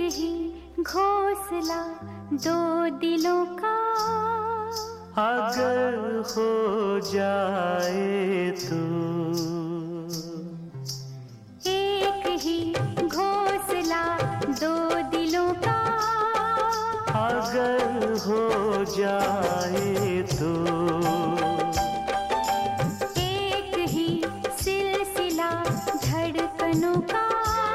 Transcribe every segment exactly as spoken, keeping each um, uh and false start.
ही घोंसला दो दिलों का अगर हो जाए तो, एक ही घोंसला दो दिलों का अगर हो जाए तो, एक ही सिलसिला धड़कनों का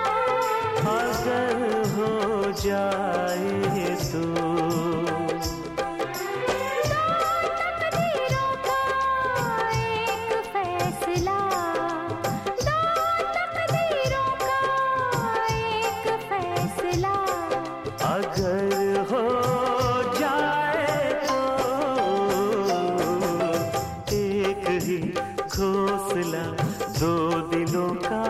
अगर हो जाए तो, अगर हो जाए तो, एक ही घोंसला दो दिलों का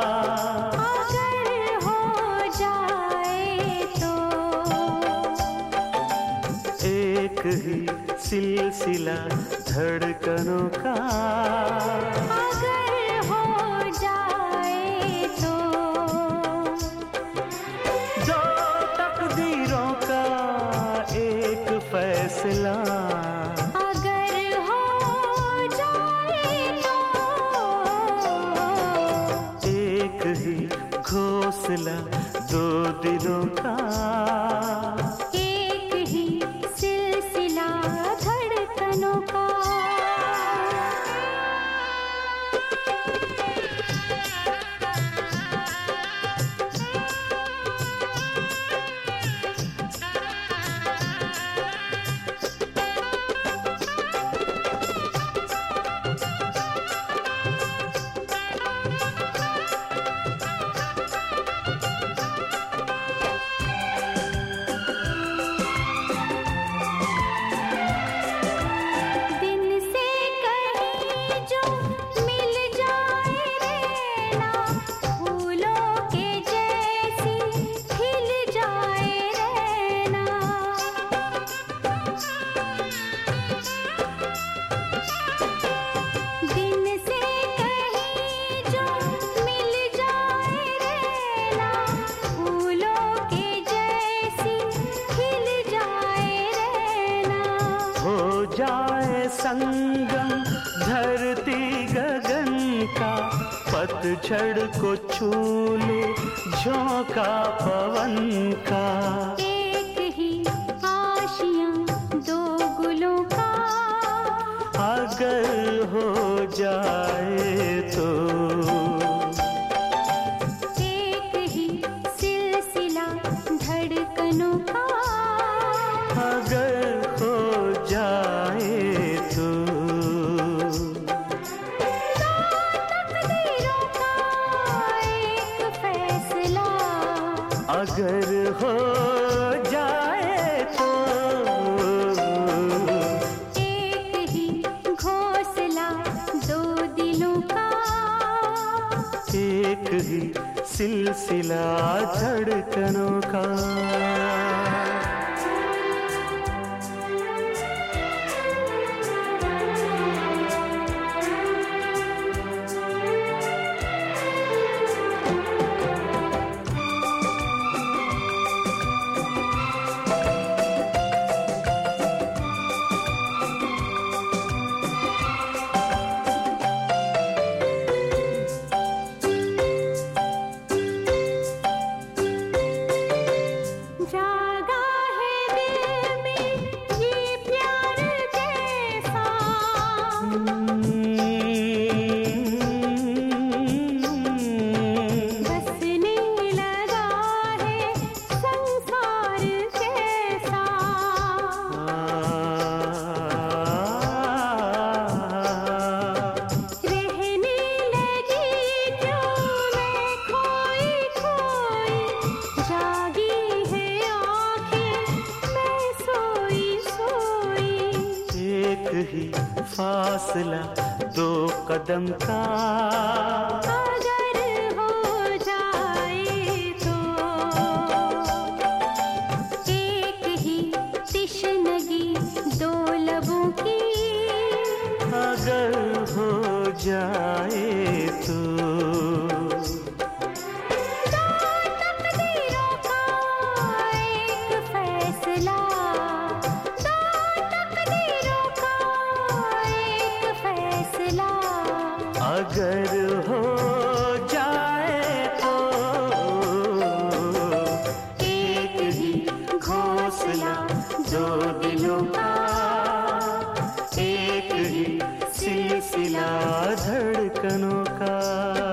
अगर हो जाए तो, एक ही सिलसिला धड़कनों का अगर हो जाए तो, दो तकदीरों का एक फैसला अगर हो जाए तो, एक ही घोंसला दो दिलों का एक ही सिलसिला धड़कनों का। जाए संगम धरती गगन का, पतझड़ को छू ले झोंका पवन का, एक ही आशियां दो गुलों का अगर हो जाए तो, एक ही सिलसिला धड़कनों का अगर हो जाए तो, दो तकदीरों का एक फैसला अगर हो जाए तो, एक ही घोंसला दो दिलों का एक ही सिलसिला धड़कनों का। जागा है दिल में ये प्यार कैसा, बसने लगा है संसार कैसा, रहने लगी क्यों मैं खोई खोई, जागी है आँखें मैं सोई सोई, एक ही फासला दो कदम का अगर हो जाए तो, एक ही तिश्नगी दो लबों की अगर हो जाए तो, दो तकदीरों का अगर हो जाए तो एक ही घोंसला दो दिलों का, एक ही सिलसिला धड़कनों का।